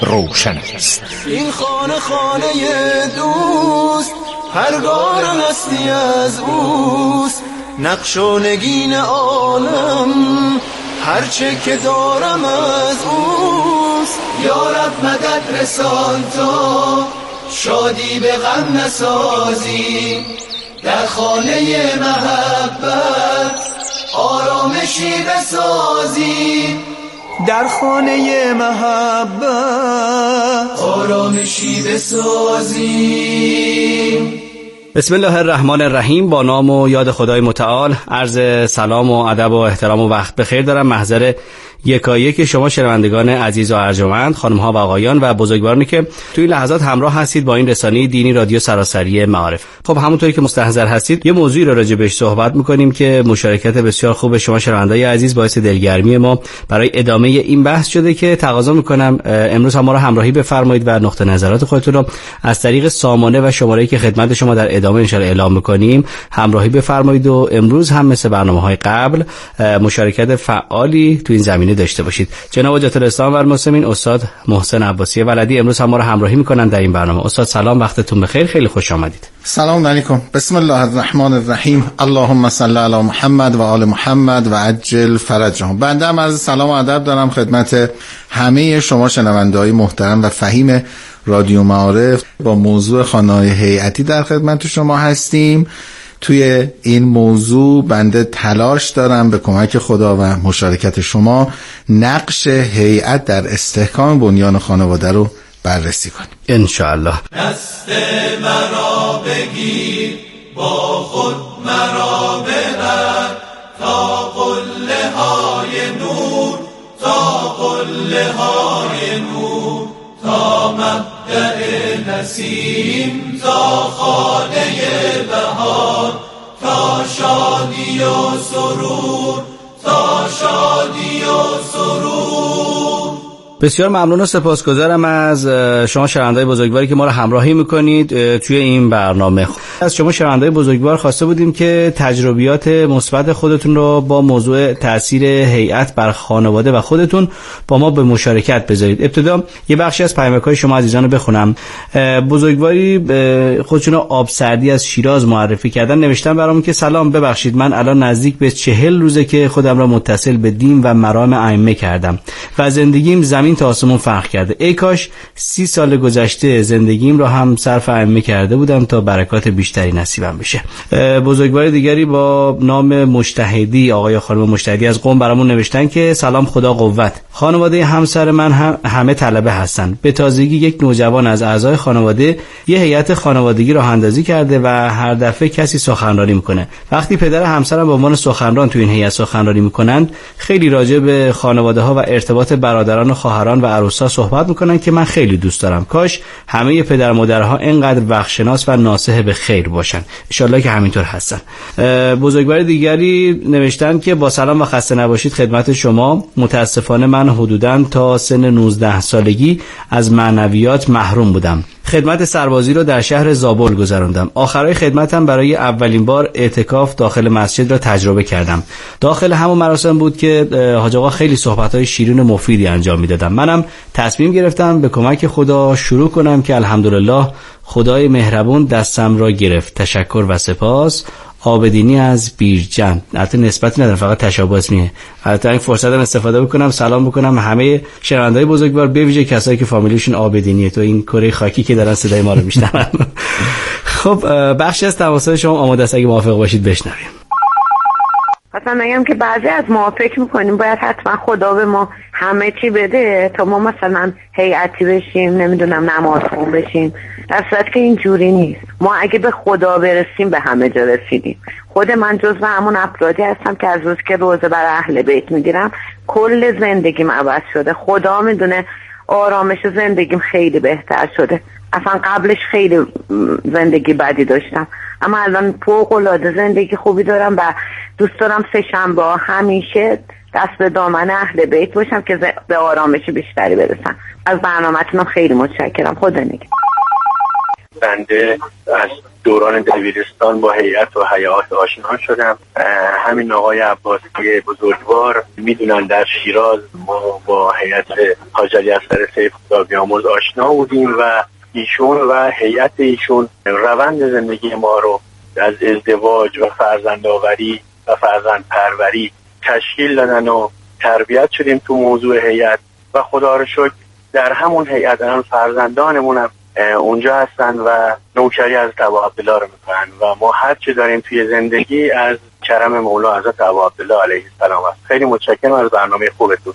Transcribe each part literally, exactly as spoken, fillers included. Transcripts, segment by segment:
روشن است. این خانه خانه دوست، پرگار هستی از اوست، نقش و نگین عالم هرچه که دارم از اوست. یارب مدد رسان تا شادی به غم نسازی، در خانه محبت آرامشی بسازی، در خانه محبت آرامشی بسازی. بسم الله الرحمن الرحیم. با نام و یاد خدای متعال عرض سلام و ادب و احترام و وقت بخیر دارم محضر یکایک شما شنوندگان عزیز و ارجمند، خانم ها و آقایان و بزرگوارانی که توی لحظات همراه هستید با این رسانه دینی رادیو سراسری معارف. خب همونطوری که مستحضر هستید یه موضوعی رو راجع بهش صحبت می‌کنیم که مشارکت بسیار خوب شما شنوندگان عزیز باعث دلگرمی ما برای ادامه این بحث شده که تقاضا می‌کنم امروز هم ما رو همراهی بفرمایید و نقطه نظرات خودتون رو از طریق سامانه و شماره‌ای که خدمت شما در ادامه ان شاءالله اعلام می‌کنیم همراهی بفرمایید و امروز هم مثل برنامه‌های قبل مشارکت فعالی تو این زمینه داشته باشید. جناب حجت الاسلام و المسلمین استاد محسن عباسی ولدی امروز هم ما رو همراهی میکنن در این برنامه. استاد سلام، وقتتون بخیر، خیلی خوش آمدید. سلام علیکم. بسم الله الرحمن الرحیم. اللهم صل علی محمد و آل محمد و عجل فرجهم. بنده هم عرض سلام و ادب دارم خدمت همه شما شنونده‌های محترم و فهیم رادیو معارف. با موضوع خانه‌های هیئتی در خدمت شما هستیم. توی این موضوع بنده تلاش دارم به کمک خدا و مشارکت شما نقش هیئت در استحکام بنیان خانواده رو بررسی کنیم ان شاء الله. دست مرا بگیر با خود مرا ببر تا قله های نور، تا قله های نور، تا مبدأ نسیم، تا خانه بهار، تا شادی و سرور، تا شادی و سرور. بسیار ممنون و سپاسگزارم از شما شنونده‌های بزرگواری که ما رو همراهی میکنید توی این برنامه. از شما شنونده‌های بزرگوار خواسته بودیم که تجربیات مثبت خودتون رو با موضوع تأثیر هیئت بر خانواده و خودتون با ما به مشارکت بذارید. ابتدا یه بخشی از پیامک‌های شما عزیزان رو بخونم. بزرگواری خودشون آب سردی از شیراز معرفی کردن، نوشتن برامون که سلام، ببخشید من الان نزدیک به چهل روزه که خودم را متصل به دین و مرام ائمه کردم و زندگیم زمین تا آسمون فرق کرده. ای کاش سی سال گذشته زندگیم رو هم صرف ائمه کرده بودم تا برکات بیشتری نصیبم بشه. بزرگوار دیگری با نام مجتهدی، آقای خانم مجتهدی از قم برامون نوشتن که سلام، خدا قوت. خانواده همسر من هم همه طلبه هستن. به تازگی یک نوجوان از اعضای خانواده یه هیئت خانوادگی راه اندازی کرده و هر دفعه کسی سخنرانی میکنه. وقتی پدر همسرم به عنوان سخنران تو این هیئت سخنرانی میکنن، خیلی راجع به خانواده ها و ارتباط برادران و خواهران و عروسا صحبت میکنن که من خیلی دوست دارم. کاش همه پدر مادرها اینقدر وقتشناس و ناصح به خیر باشن. ان شاءالله که همینطور هستن. بزرگوار دیگری نوشتن که با سلام و خسته نباشید خدمت شما. متاسفانه من حدوداً تا سن نوزده سالگی از معنویات محروم بودم. خدمت سربازی رو در شهر زابل گذراندم. آخرای خدمتم برای اولین بار اعتکاف داخل مسجد را تجربه کردم. داخل همون مراسم بود که حاج آقا خیلی صحبت‌های شیرین و مفیدی انجام میدادن. منم تصمیم گرفتم به کمک خدا شروع کنم که الحمدلله خدای مهربون دستم را گرفت. تشکر و سپاس. آبدینی از بیرجند. البته نسبتی ندارم، فقط تشابه اسمیه. البته این فرصتم استفاده بکنم سلام بکنم همه شنونده‌های بزرگوار، به ویژه کسایی که فامیلیشون آبدینیه تو این کره خاکی که دارن صدای ما رو میشنون. خب بخشی از تماس‌های شما آماده است، اگه موافق باشید بشنویم. مثلا میگم که بعضی از ما فکر میکنیم باید حتما خدا به ما همه چی بده تا ما مثلا هیئتی بشیم، نمیدونم نماز خون بشیم، در صورتی که اینجوری نیست. ما اگه به خدا برسیم به همه جا رسیدیم. خود من جزو همون افرادی هستم که از روز که روزه بر اهل بیت میگیرم کل زندگیم عوض شده. خدا میدونه آرامش زندگیم خیلی بهتر شده. اصلا قبلش خیلی زندگی بدی داشتم، اما الان فوق العاده زندگی خوبی دارم و دوست دارم سه شنبه همیشه دست به دامن اهل بیت باشم که به آرامش بیشتری برسم. از برنامه‌تون خیلی متشکرم. خدا نگهدار. بنده از دوران دبیرستان با هیئت و هیئات آشنا شدم. همین آقای عباسی بزرگوار میدونن در شیراز ما با هیئت حاج علی اصغر سیف خدا بیامرز آشنا بودیم و ایشون و هیئت ایشون روند زندگی ما رو از ازدواج و فرزندآوری و فرزند پروری تشکیل دادن و تربیت شدیم تو موضوع هیئت و خدا رو شکر در همون هیئت الان فرزندانمون هم اونجا هستن و نوکری از ابا عبدالله رو میکنن و ما هر چی داریم توی زندگی از کرم مولا حضرت ابا عبدالله علیه السلام است. خیلی متشکرم از برنامه خوبتون.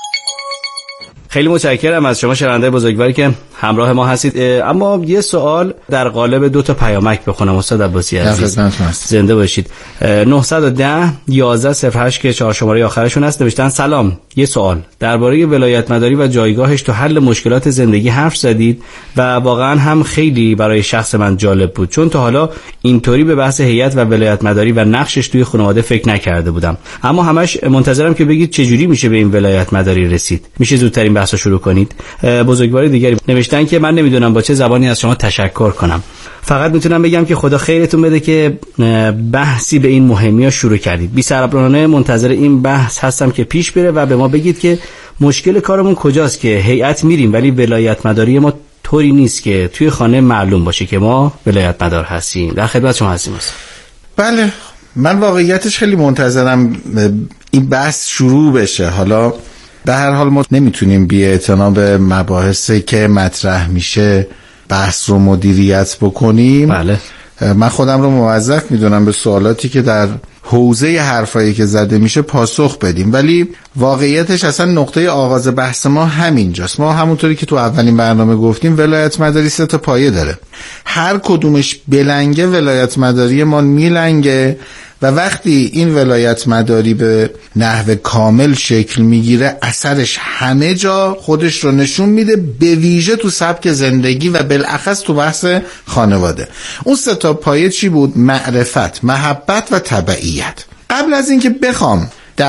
خیلی متشکرم از شما شنونده بزرگواری که همراه ما هستید. اما یه سوال در قالب دو تا پیامک بخونم استاد عباسی عزیز. زنده باشید. نه یک صفر یازده صفر هشت که چهار شماره آخرشون هست نوشتن سلام، یه سوال درباره ولایت مداری و جایگاهش تو حل مشکلات زندگی حرف زدید و واقعا هم خیلی برای شخص من جالب بود، چون تا حالا اینطوری به بحث هیئت و ولایت مداری و نقشش توی خانواده فکر نکرده بودم. اما همش منتظرم که بگید چجوری میشه به این ولایت مداری رسید. میشه زودتر این بحثو شروع کنید؟ بزرگوار دیگری نوشتن که من نمیدونم با چه زبانی از شما تشکر کنم. فقط میتونم بگم که خدا خیرتون بده که بحثی به این مهمی‌ها شروع کردید. بی صبرانه منتظر این بحث هستم که پیش بره و به ما بگید که مشکل کارمون کجاست که هیئت میریم ولی ولایت مداری ما طوری نیست که توی خانه معلوم باشه که ما ولایت مدار هستیم. در خدمت شما هستیم. بله، من واقعیتش خیلی منتظرم این بحث شروع بشه. حالا به هر حال ما نمیتونیم بی اعتنا به مباحثی که مطرح میشه بحث رو مدیریت بکنیم. بله. من خودم رو موظف میدونم به سوالاتی که در حوزه حرفایی که زده میشه پاسخ بدیم، ولی واقعیتش اصلا نقطه آغاز بحث ما همینجاست. ما همونطوری که تو اولین برنامه گفتیم ولایت مداری سه تا پایه داره، هر کدومش بلنگه ولایت مداری ما میلنگه و وقتی این ولایت مداری به نحو کامل شکل میگیره اثرش همه جا خودش رو نشون میده، به ویژه تو سبک زندگی و بالاخص تو بحث خانواده. اون سه تا پایه چی بود؟ معرفت، محبت و تبعیت. قبل از اینکه بخوام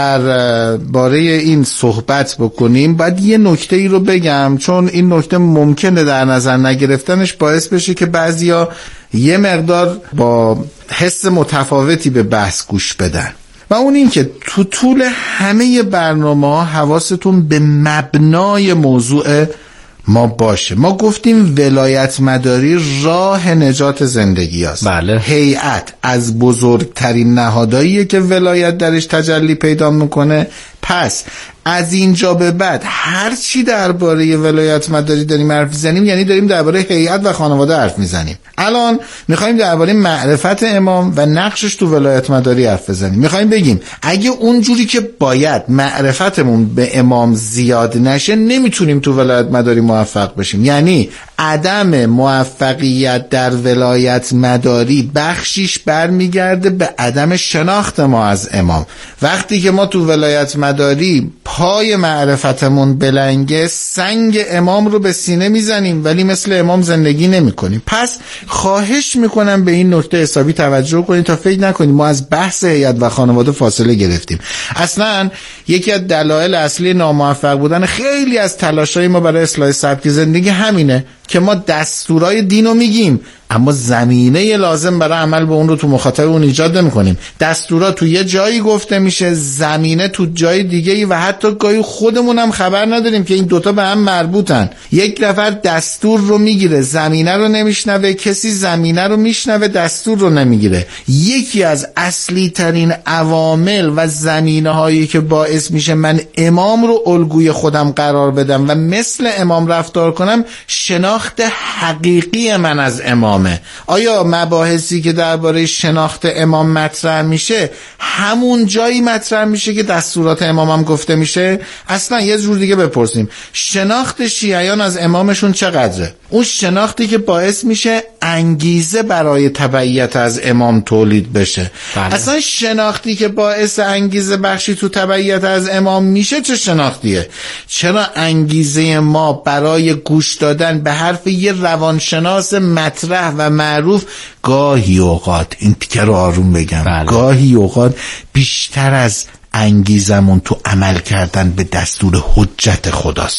در باره این صحبت بکنیم باید یه نکته ای رو بگم، چون این نکته ممکنه در نظر نگرفتنش باعث بشه که بعضیا یه مقدار با حس متفاوتی به بحث گوش بدن و اون این که تو طول همه برنامه ها حواستون به مبنای موضوع ما باشه. ما گفتیم ولایت مداری راه نجات زندگی هست. بله. هیئت از بزرگترین نهادهاییه که ولایت درش تجلی پیدا میکنه. پس از اینجا به بعد هر چی درباره ولایت مداری داریم حرف میزنیم یعنی داریم درباره هیئت و خانواده حرف میزنیم. الان میخوایم درباره معرفت امام و نقشش تو ولایت مداری حرف بزنیم. میخوایم بگیم اگه اونجوری که باید معرفتمون به امام زیاد نشه نمیتونیم تو ولایت مداری موفق بشیم. یعنی عدم موفقیت در ولایت مداری بخشیش برمیگرده به عدم شناخت ما از امام. وقتی که ما تو ولایت مداری پای معرفتمون بلنگه سنگ امام رو به سینه میزنیم ولی مثل امام زندگی نمی کنیم. پس خواهش میکنم به این نکته حسابی توجه کنید تا فکر نکنید ما از بحث هیئت و خانواده فاصله گرفتیم. اصلا یکی از دلایل اصلی ناموفق بودن خیلی از تلاشای ما برای اصلاح سبک زندگی همینه که ما دستورای دینو میگیم اما زمینه لازم برای عمل به اون رو تو مخاطب اون ایجاد نمی‌کنیم. دستورا تو یه جایی گفته میشه، زمینه تو جای دیگه‌ای و حتی گاهی خودمون هم خبر نداریم که این دوتا به هم مربوطن. یک نفر دستور رو میگیره زمینه رو نمیشنوه، کسی زمینه رو میشنوه دستور رو نمیگیره. یکی از اصلی ترین عوامل و زمینه هایی که باعث میشه من امام رو الگوی خودم قرار بدم و مثل امام رفتار کنم شناخت حقیقی من از امام. آیا مباحثی که درباره شناخت امام مطرح میشه همون جایی مطرح میشه که دستورات امامم گفته میشه؟ اصلا یه جور دیگه بپرسیم، شناخت شیعیان از امامشون چقدره؟ اون شناختی که باعث میشه انگیزه برای تبعیت از امام تولید بشه. بله. اصلا شناختی که باعث انگیزه بخشی تو تبعیت از امام میشه چه شناختیه؟ چرا انگیزه ما برای گوش دادن به حرف یه روانشناس مطرح و معروف گاهی اوقات، این تیکه رو آروم بگم، بله. گاهی اوقات بیشتر از انگیزمون تو عمل کردن به دستور حجت خداست؟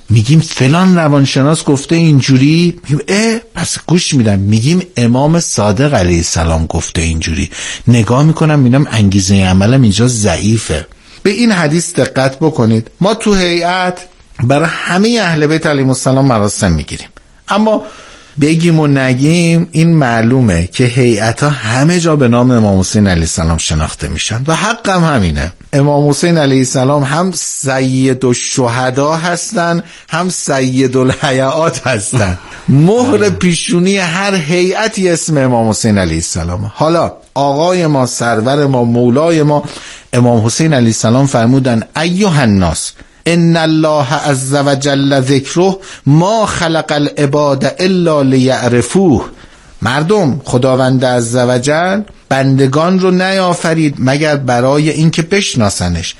میگیم فلان روانشناس گفته اینجوری، میگیم اه پس گوش میدم. میگیم امام صادق علیه السلام گفته اینجوری، نگاه میکنم میبینم انگیزه عملم اینجا ضعیفه. به این حدیث دقت بکنید. ما تو هیئت برای همه اهل بیت علیهم السلام مراسم میگیریم، اما بگیم و نگیم این معلومه که هیئت‌ها همه جا به نام امام حسین علیه السلام شناخته میشن و حق هم همینه. امام حسین علیه السلام هم سید الشهدا هستن، هم سید الحیات هستن. مهر پیشونی هر هیئتی اسم امام حسین علیه السلام. حالا آقای ما، سرور ما، مولای ما امام حسین علیه السلام فرمودن ایها الناس ان الله عز وجل ذکره ما خلق العباد الا لیعرفوه. مردم، خداوند عز وجل بندگان رو نیافرید مگر برای اینکه بشناسنش.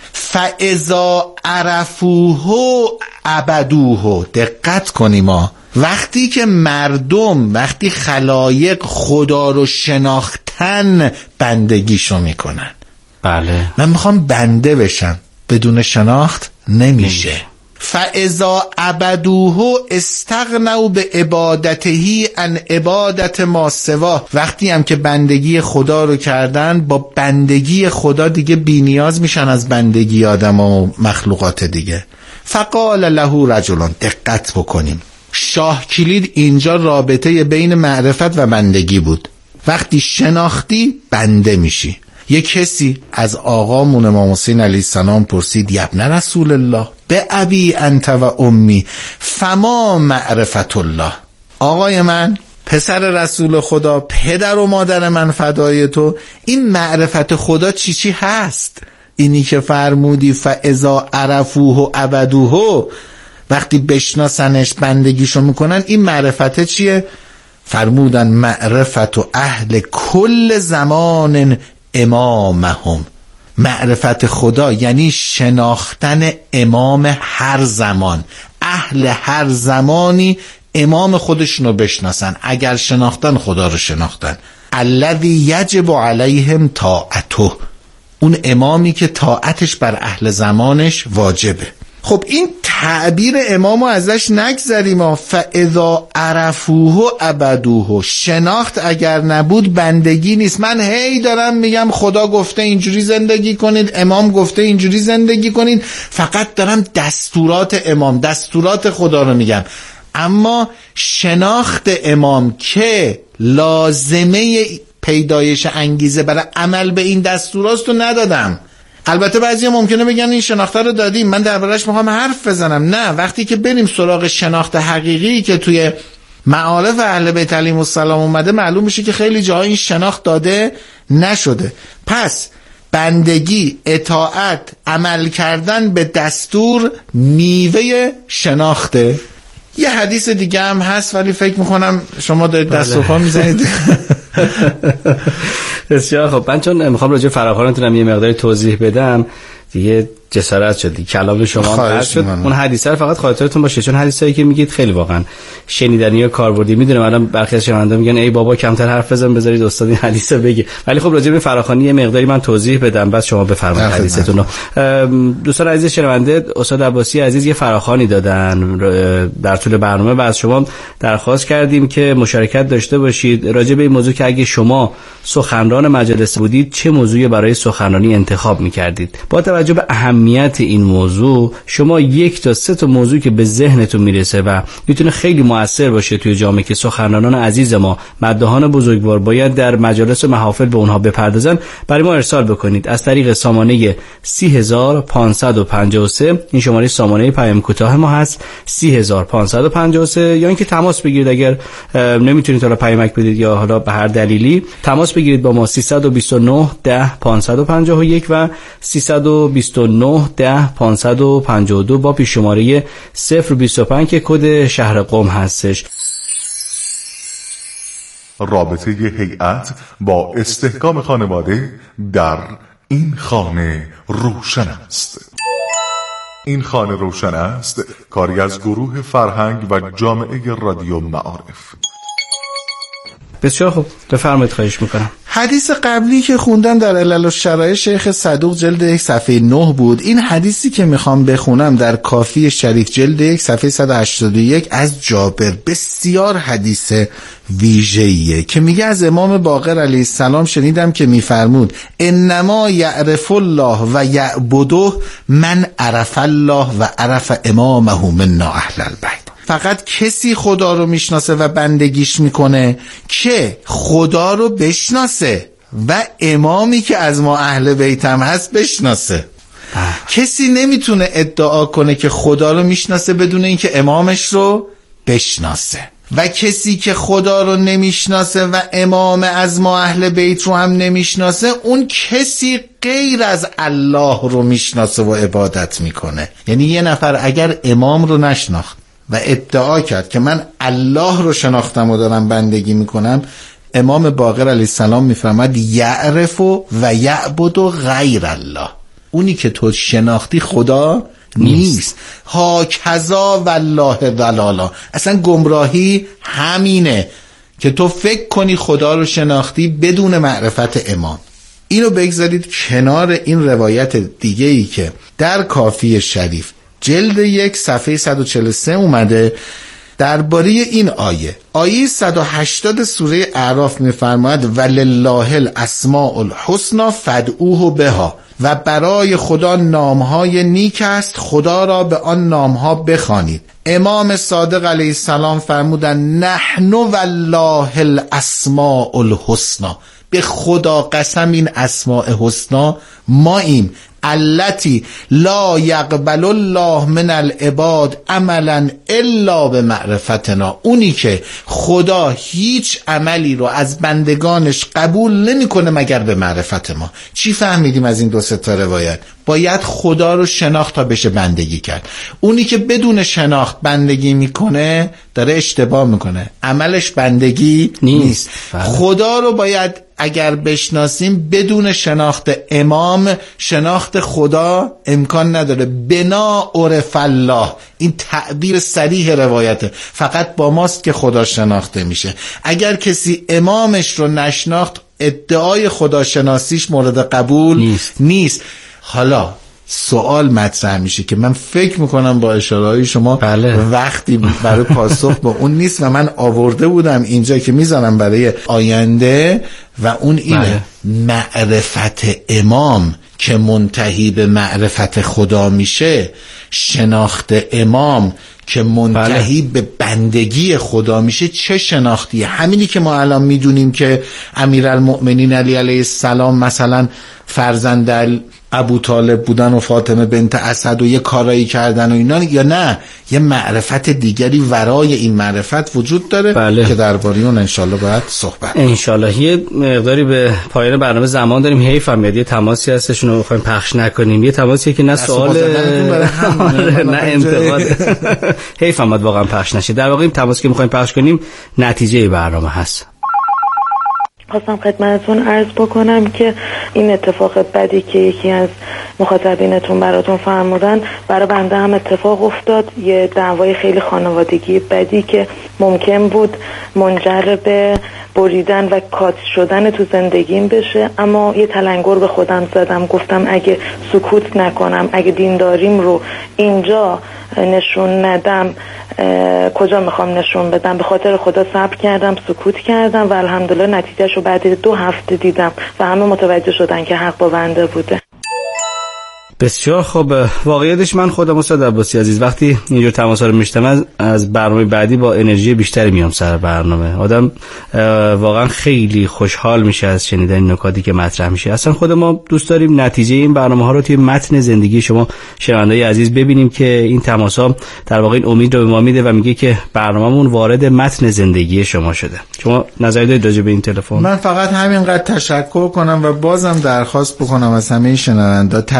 فاذا عرفوه عبدوه. دقت کنیم، ما وقتی که مردم، وقتی خلایق خدا رو شناختن بندگیشو میکنن. بله، من میخوام بنده بشم، بدون شناخت نمیشه. فاذا عبدوه استغنوا به عبادته عن عبادت ما سوا. وقتی هم که بندگی خدا رو کردن، با بندگی خدا دیگه بی‌نیاز میشن از بندگی آدم و مخلوقات دیگه. فقال له رجلان. دقت بکنیم، شاه کلید اینجا رابطه بین معرفت و بندگی بود. وقتی شناختی بنده میشی. یک کسی از آقامون امام حسین علیه السلام پرسید یبن رسول الله به ابی انت و امی فما معرفت الله. آقای من، پسر رسول خدا، پدر و مادر من فدای تو، این معرفت خدا چی چی هست؟ اینی که فرمودی فاذا عرفوه و عبدوه، وقتی بشناسنش بندگیشو میکنن، این معرفت چیه؟ فرمودن معرفت و اهل کل زمان امامهم. معرفت خدا یعنی شناختن امام هر زمان. اهل هر زمانی امام خودشونو بشناسن. اگر شناختن خدا رو شناختن. الذی یجب علیهم طاعته. اون امامی که طاعتش بر اهل زمانش واجبه. خب این تعبیر امامو ازش نگذریم. فاذا عرفوه عبدوه. شناخت اگر نبود بندگی نیست. من هی دارم میگم خدا گفته اینجوری زندگی کنید، امام گفته اینجوری زندگی کنید، فقط دارم دستورات امام، دستورات خدا رو میگم، اما شناخت امام که لازمه پیدایش انگیزه برای عمل به این دستورات رو ندادم. البته بعضیا ممکنه بگن این شناخته رو دادیم، من دربارش میخوام حرف بزنم. نه، وقتی که بریم سراغ شناخت حقیقی که توی معارف اهل بیت علیهم السلام اومده، معلوم میشه که خیلی جاها این شناخت داده نشده. پس بندگی، اطاعت، عمل کردن به دستور میوه شناخته. یه حدیث دیگه هم هست ولی فکر میکنم شما دارید دست و پا میزنید. بسیار خب. من چون میخوام راجع فراخوانتونم یه مقداری توضیح بدم دیگه جسارت شد، کلام شما قطع شد. اون حدیثه رو فقط خاطرتون باشه، چون حدیثایی که میگید خیلی واقعا شنیدنی و کاربردی. میدونم الان برخی از شنوندگان میگن ای بابا کمتر حرف بزن، بذارید استاد این حدیثو بگه. ولی خب راجع به فراخوانی یه مقداری من توضیح بدم، بعد شما بفرمایید حدیثتون رو. دوستان عزیز شنونده، استاد عباسی عزیز یه فراخوانی دادن در طول برنامه و از شما درخواست کردیم که مشارکت داشته باشید راجع به این موضوع که اگه شما سخنران مجلس بودید چه موضوعی برای سخنرانی انتخاب می‌کردید. با توجه به اهمیت این موضوع، شما یک تا سه تا موضوع که به ذهنتون میرسه و میتونه خیلی موثر باشه توی جامعه که سخنرانان عزیز ما، مداحان بزرگوار باید در مجالس و محافل به اونها بپردازن، برای ما ارسال بکنید از طریق سامانه سی هزار و پانصد و پنجاه و سه. این شماره سامانه پیام کوتاه ما هست، سی هزار و پانصد و پنجاه و سه. یا اینکه تماس بگیرید اگر نمیتونید حالا پیامک بدید یا حالا به هر دلیلی، تماس بگیرید با ما سیصد و بیست و نه ده پانصد و پنجاه و یک و سیصد و بیست و نه ده پانصد و پنجاه و دو با پیش شماره صفر بیست و پنج که کد شهر قم هستش. رابطه هیئت با استحکام خانواده در این خانه روشن است. این خانه روشن است کاری از گروه فرهنگ و جامعه رادیو معارف. بسیار خوب، بفرمایید، خواهش میکنم. حدیث قبلی که خوندم در علل الشرائع شیخ صدوق جلد یک صفحه نه بود. این حدیثی که میخوام بخونم در کافی شریف جلد یک صفحه صد و هشتاد و یک از جابر، بسیار حدیث ویژه‌ایه که میگه از امام باقر علیه السلام شنیدم که میفرمود انما یعرف الله و یعبده من عرف الله و عرف امامه منا اهل البیت. فقط کسی خدا رو میشناسه و بندگیش میکنه که خدا رو بشناسه و امامی که از ما اهل بیتم هست بشناسه. کسی نمیتونه ادعا کنه که خدا رو میشناسه بدون اینکه امامش رو بشناسه، و کسی که خدا رو نمیشناسه و امام از ما اهل بیت رو هم نمیشناسه، اون کسی غیر از الله رو میشناسه و عبادت میکنه. یعنی یه نفر اگر امام رو نشناخت و ادعا کرد که من الله رو شناختم و دارم بندگی میکنم، امام باقر علیه السلام میفرماد یعرف و یعبد غیر الله. اونی که تو شناختی خدا نیست. ها کذا والله ضلالا. اصلا گمراهی همینه که تو فکر کنی خدا رو شناختی بدون معرفت امام. اینو بگذارید کنار این روایت دیگه ای که در کافی شریف جلد یک صفحه صد و چهل و سه اومده درباره این آیه. آیه صد و هشتاد سوره اعراف میفرماید ولله الاسماء الحسنی فادعوه بها، و برای خدا نامهای نیک است، خدا را به آن نامها بخوانید. امام صادق علیه السلام فرمودند نحن والله الاسماء الحسنی، به خدا قسم این اسماء حسنا ماییم، التی لا یقبل الله من العباد عملا الا بمعرفتنا، اونی که خدا هیچ عملی رو از بندگانش قبول نمیکنه مگر به معرفت ما. چی فهمیدیم از این دو سه تا روایت؟ باید خدا رو شناخت تا بشه بندگی کرد. اونی که بدون شناخت بندگی میکنه داره اشتباه میکنه، عملش بندگی نیست, نیست. خدا رو باید اگر بشناسیم بدون شناخت امام، شناخت خدا امکان نداره. بنا عرف الله، این تعبیر صریح روایته، فقط با ماست که خدا شناخته میشه. اگر کسی امامش رو نشناخت ادعای خداشناسیش مورد قبول نیست, نیست. حالا سوال مطرح میشه که من فکر میکنم با اشاره‌های شما بله. وقتی برای پاسخ با اون نیست و من آورده بودم اینجا که میذارم برای آینده، و اون اینه بله. معرفت امام که منتهی به معرفت خدا میشه، شناخت امام که منتهی بله. به بندگی خدا میشه. چه شناختیه؟ همینی که ما الان میدونیم که امیرالمؤمنین علی علیه السلام مثلا فرزند ابو طالب بودن و فاطمه بنت اسد و یه کارایی کردن و اینا، یا نه یه معرفت دیگری ورای این معرفت وجود داره بله. که درباره اون انشالله باید صحبت انشالله. یه مقداری به پایان برنامه زمان داریم، حیف هم یه تماسی هستشون رو می‌خوایم پخش نکنیم، یه تماسی که نه سوال نه انتقاد حیف هم واقعا پخش نشه. در واقع این تماسی که می‌خوایم پخش کنیم نتیجه برنامه هست. خواستم خدمتتون عرض بکنم که این اتفاق بدی که یکی از مخاطبینتون براتون فرمودن برای بنده هم اتفاق افتاد. یه دعوای خیلی خانوادگی بدی که ممکن بود منجر به بریدن و کات شدن تو زندگیم بشه، اما یه تلنگر به خودم زدم، گفتم اگه سکوت نکنم، اگه دینداریم رو اینجا نشون ندم کجا میخوام نشون بدم؟ به خاطر خدا صبر کردم، سکوت کردم و الحمدلله نتیجهش رو بعد دو هفته دیدم و همه متوجه شدن که حق با بنده بوده. بسیار خوب. واقعیتش من خودم استاد عباسی عزیز وقتی اینجور تماس‌ها رو میشنوم از برنامه بعدی با انرژی بیشتری میام سر برنامه. آدم واقعا خیلی خوشحال میشه از شنیدن این نکاتی که مطرح میشه. اصلا خود ما دوست داریم نتیجه این برنامه‌ها رو توی متن زندگی شما شنونده‌های عزیز ببینیم که این تماس‌ها در واقع این امید رو به ما میده و میگه که برنامه‌مون وارد متن زندگی شما شده. شما نظری دارید راجع به این تلفن؟ من فقط همینقدر تشکر کنم و بازم درخواست بکنم از همه شنوندا تجربیات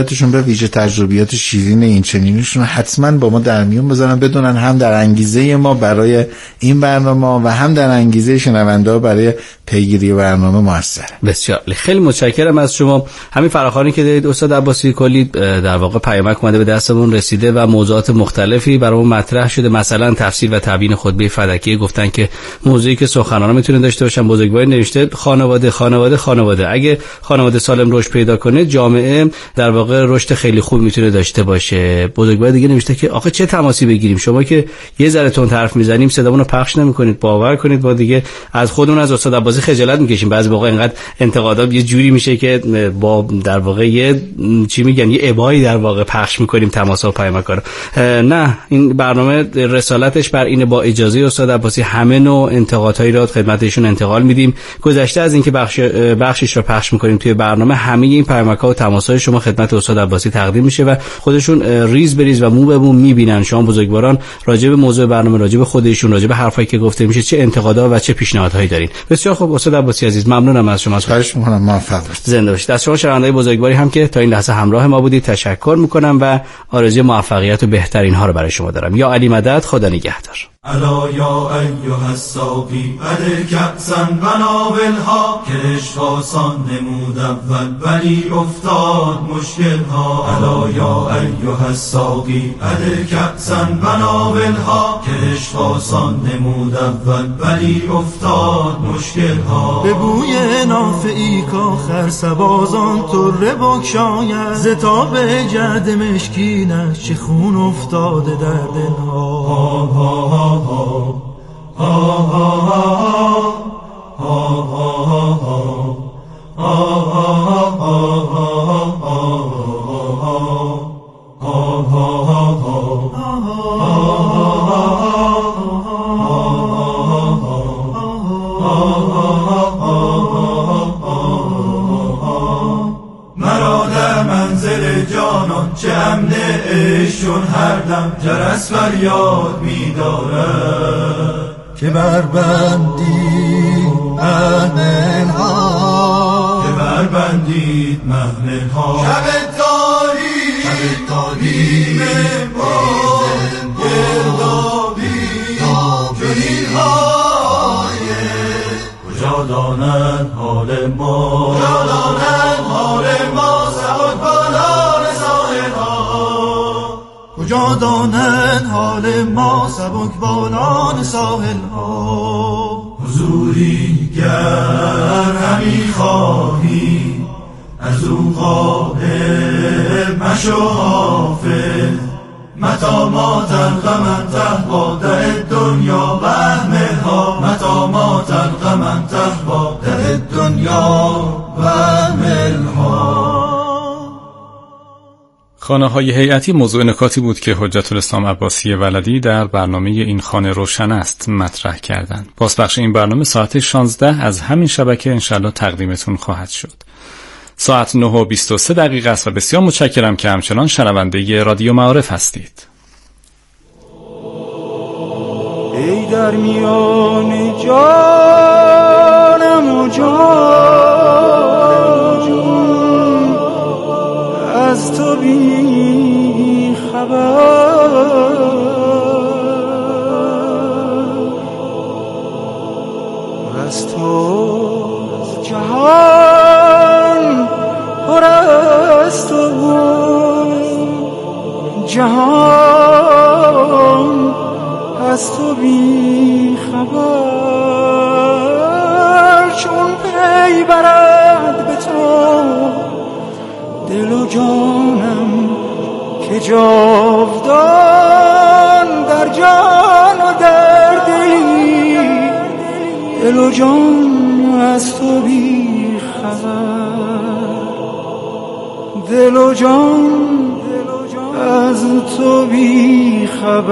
تجربیاتشون به ویژه تجربیات شیرین این چنینشون حتما با ما در میون بذارن، بدونن هم در انگیزه ما برای این برنامه و هم در انگیزه شنونده ها برای پیگیری برنامه موثره. بسیار خیلی متشکرم از شما. همین فراخوانی که دارید استاد عباسی کلی در واقع پیامک اومده به دستمون رسیده و موضوعات مختلفی برامون مطرح شده، مثلا تفسیر و تبیین خطبه فدکی. گفتن که موضوعی که سخنران میتونه داشته باشن، بزرگوار نوشته خانواده خانواده خانواده اگه خانواده سالم رشد پیدا کنه، جامعه در واقع رشد خیلی خوب میتونه داشته باشه. بزرگوار دیگه نوشته که آخه چه تماسی بگیریم، شما که یه ذره تون حرف میزنیم صدامون رو پخش نمیکنید، باور کنید ما دیگه از خودمون از استاد عباسی خجالت میکشیم. بعضی موقع اینقدر انتقادات یه جوری میشه که با در واقع یه چی میگن یه ابایی در واقع پخش میکنیم تماسا و پیامک‌ها رو. نه، این برنامه رسالتش بر اینه با اجازه استاد عباسی همه نوع انتقادهایی رو خدمت ایشون انتقال میدیم. گذشته از اینکه بخش بخشش رو پخش میکنیم توی برنامه، همه این پیامک‌ها و تماس‌های شما خدمت استاد عباسی تقدیم میشه و خودشون ریز به ریز و مو به مو میبینن شما بزرگواران راجع به موضوع برنامه، راجع به خودشون، راجع به حرفایی که گفته میشه چه انتقادها و چه پیشنهادهایی دارین. بسیار خوب استاد عباسی عزیز، ممنونم از شما. خواهش می‌کنم، موفق باشید. زنده باشید. از شما شنونده‌های بزرگواری هم که تا این لحظه همراه ما بودید تشکر میکنم و آرزوی موفقیت و بهترین ها رو برای شما دارم. یا علی مدد، خدا نگهدار. الا یا ایها الساقی بده کأسا بناولها، که اشخاصان نمود اول ولی افتاد مشکلها. الا یا ایها الساقی بده کأسا بناولها، که اشخاصان نمود اول ولی افتاد مشکلها. به بوی نافعی کاخر سبازان طره بکشاید، ز تاب جعد مشکینش چه خون افتاده در دلها. ها ها ها مرا در منزل جانان چه امن عشقشون هر دم جرس فریاد می‌دارد، که بربندید محنل‌ها، که بربندید محنل‌ها. شب تاریک، شب تاریک باز گردابی جنین‌های کجا دانند حال ما، کجا دانند حال ما، سبک بالان ساحل‌ها، کجا دانند حال ما، سبک بالان ساحل‌ها. حضوری گر همی خواهی از او غافل مشو حافظ، متا ما تلقى من تهوى در دنیا و اهملها، متا ما تلقى من تهوى در دنیا و اهملها. خانه‌های هیئتی موضوع نکاتی بود که حجت الاسلام عباسی ولدی در برنامه این خانه روشن است مطرح کردند. بازپخش این برنامه ساعت شانزده از همین شبکه انشالله تقدیمتون خواهد شد. ساعت نه و بیست و سه دقیقه است و بسیار متشکرم که همچنان شنونده رادیو معارف هستید. ای در میان جانم و جان، از تو بی خبر، از تو جهان پر از تو، جهان از تو بی خبر. چون پی برد به تو دل و جانم که جاودان در جان و در دلی، دل و جان از تو بی خبر، دل و جان از تو بی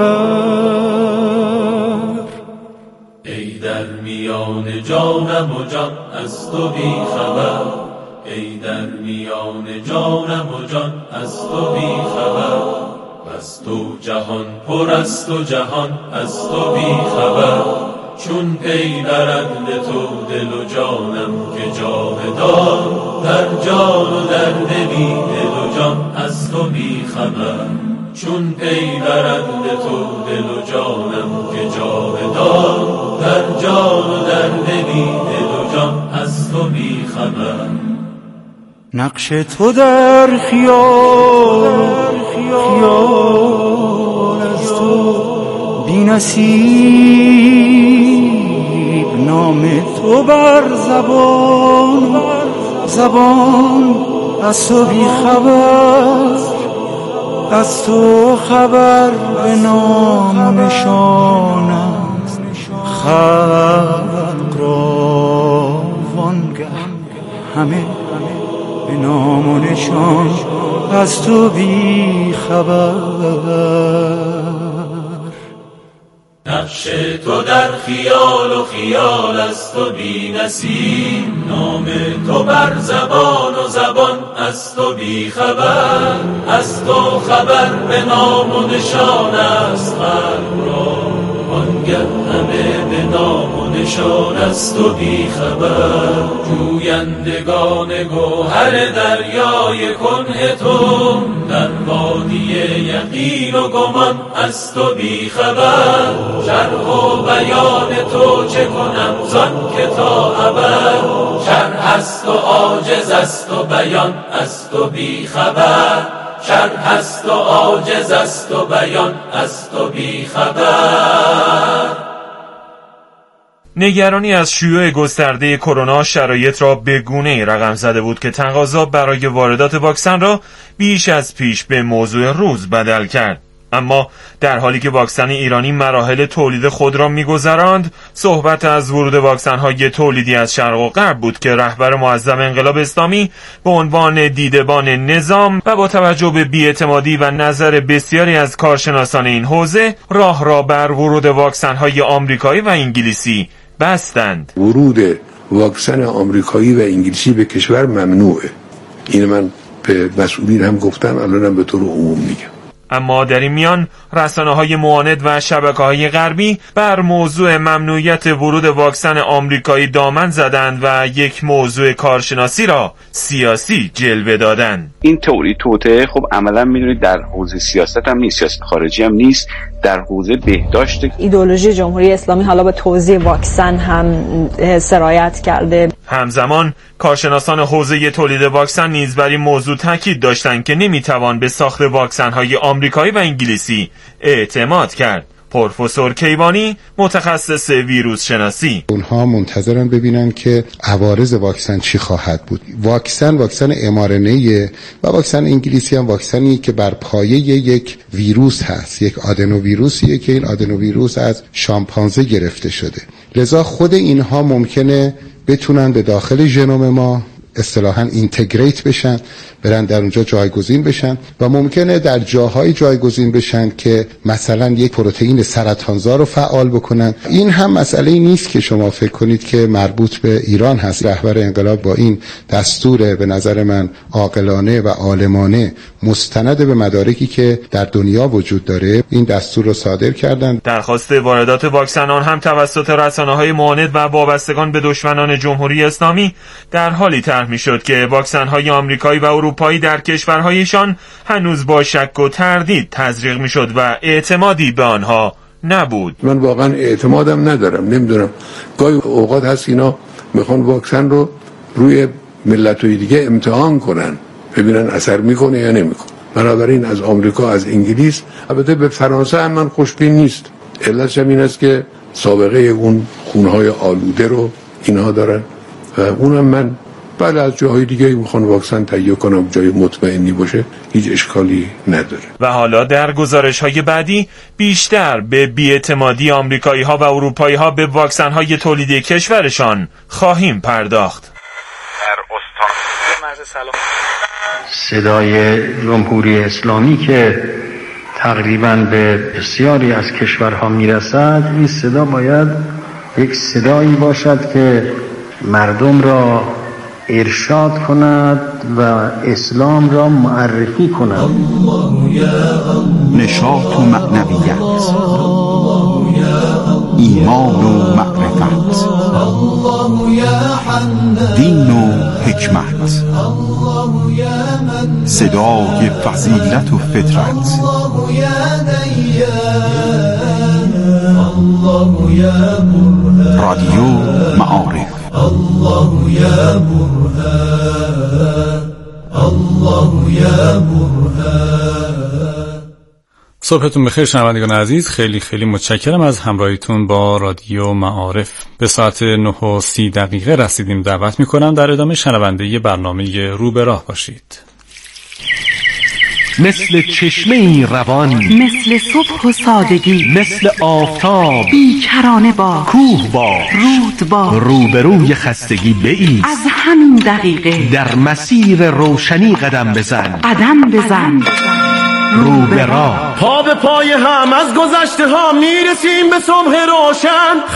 خبر. ای در میان جانم و جان از تو بی خبر، ای در میان جانم و جان از تو بی خبر. از تو جهان پر است و جهان از تو بی خبر. چون پی برد به تو دل و جانم که جاودان در جان و در دلی دل و جان از تو بی خبر چون پی برد به تو دل و جانم که جاودان در جان و در دلی دل و جان از تو بی خبر نقش تو در خیال خیال از تو بی نصیب نام تو بر زبان زبان از تو بی خبر از تو خبر به نام نشانم خلق را وانگه همه به نام و نشان از تو بی خبر نقش تو در خیال و خیال از تو بی نصیب نام تو بر زبان و زبان از تو بی خبر از تو خبر به نام و نشان است خلق را آنگه همه به نام و نشان از تو بی خبر جویندگان گوهر دریای کنه تو در وادی یقین و گمان از تو بی خبر شرح و بیان تو چه کنم زان که تا ابد شرح است و عاجز است و بیان از تو بی خبر شرح است و عاجز است و بیان از تو بی خبر. نگرانی از شیوع گسترده کرونا شرایط را به گونه‌ای رقم زده بود که تقاضا برای واردات واکسن را بیش از پیش به موضوع روز بدل کرد. اما در حالی که واکسن ایرانی مراحل تولید خود را می‌گذراند، صحبت از ورود واکسن‌های تولیدی از شرق و غرب بود که رهبر معظم انقلاب اسلامی به عنوان دیدبان نظام و با توجه به بی‌اعتمادی و نظر بسیاری از کارشناسان این حوزه راه را بر ورود واکسن‌های آمریکایی و انگلیسی بستند. ورود واکسن آمریکایی و انگلیسی به کشور ممنوعه. این من به مسئولین هم گفتم، الانم به طور عموم میگم. اما در این میان رسانه‌های معاند و شبکه‌های غربی بر موضوع ممنوعیت ورود واکسن آمریکایی دامن زدند و یک موضوع کارشناسی را سیاسی جلوه دادند. این تئوری توطئه خب عملا میدونید در حوزه سیاست هم نیست، سیاست خارجی هم نیست، در حوزه بهداشت ایدئولوژی جمهوری اسلامی حالا به توزیع واکسن هم سرایت کرده. همزمان کارشناسان حوزه تولید واکسن نیز بر این موضوع تاکید داشتند که نمیتوان به ساخت واکسن‌های آمریکایی و انگلیسی اعتماد کرد. پروفسور کیوانی متخصص ویروس شناسی: اونها منتظرن ببینن که عوارض واکسن چی خواهد بود. واکسن واکسن ام آر ان ای و واکسن انگلیسی هم واکسنی که بر پایه یک ویروس هست، یک آدنوویروسیه که این آدنوویروس از شامپانزه گرفته شده. لذا خود اینها ممکنه بتونن به داخل ژنوم ما اصطلاحاً اینتگریت بشن، برن در اونجا جایگزین بشن و ممکنه در جاهای جایگزین بشن که مثلا یک پروتئین سرطانزا رو فعال بکنن. این هم مسئله نیست که شما فکر کنید که مربوط به ایران هست. رهبر انقلاب با این دستور به نظر من عاقلانه و عالمانه مستند به مدارکی که در دنیا وجود داره این دستور رو صادر کردن. درخواست واردات واکسنان هم توسط رسانه‌های معاند و وابستگان به دشمنان جمهوری اسلامی در حالی طرح می‌شد که واکسن‌های آمریکایی و اروپایی در کشورهایشان هنوز با شک و تردید تزریق می‌شد و اعتمادی به آنها نبود. من واقعا اعتمادم ندارم. نمیدونم، گاهی اوقات هست اینا میخوان واکسن رو روی ملت‌های دیگه امتحان کنن ببینن اثر میکنه یا نمیکنه. بنابراین از آمریکا، از انگلیس، البته به فرانسه هم من خوشبین نیست. علتش هم این است که سابقه اون خونهای آلوده رو اینها دارن و اونم من بله از جاهای دیگه میخوان واکسن تهیه کنم جای مطمئنی باشه هیچ اشکالی نداره. و حالا در گزارش‌های بعدی بیشتر به بی‌اعتمادی آمریکایی‌ها و اروپایی‌ها به واکسن‌های تولیدی کشورشان خواهیم پرداخت. صدای جمهوری اسلامی که تقریباً به بسیاری از کشورها میرسد، این صدا باید یک صدایی باشد که مردم را ارشاد کند و اسلام را معرفی کند. نشاط و معنویت، ایمان و معرفت، دین و حکمت، صدای فضیلت و فطرت، رادیو معارف. الله یا برهان، الله یا برهان. صبحتون بخیر شنوندگان عزیز، خیلی خیلی متشکرم از همراهیتون با رادیو معارف. به ساعت نه و سی دقیقه رسیدیم. دعوت میکنم در ادامه شنونده برنامه رو به راه باشید. مثل چشمه روان، مثل صبح و سادگی، مثل آفتاب بیکرانه با کوه با رود با روبروی خستگی بایست. از همین دقیقه در مسیر روشنی قدم بزن، قدم بزن رو به راه. پا به پای هم از گذشته ها میرسیم به صبح روشن.